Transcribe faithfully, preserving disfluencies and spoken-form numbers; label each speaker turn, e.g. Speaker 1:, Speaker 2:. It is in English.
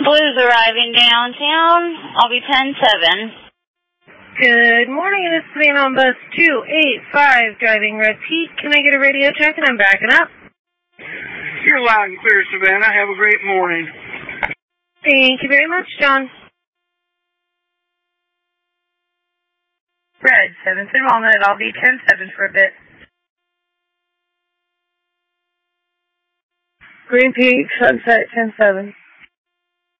Speaker 1: Blue's arriving downtown. I'll be ten seven.
Speaker 2: Good morning, this is Van on bus two eight five, driving repeat. Can I get a radio check? And I'm backing up.
Speaker 3: You're loud and clear, Savannah. Have a great morning.
Speaker 2: Thank you very much, John.
Speaker 4: Red, seventh and Walnut. I'll be ten seven for a bit.
Speaker 2: Green Peak, Sunset, ten seven.